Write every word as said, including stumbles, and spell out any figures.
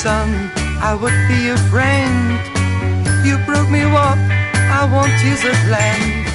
son, I would be your friend. You broke me what I want is a land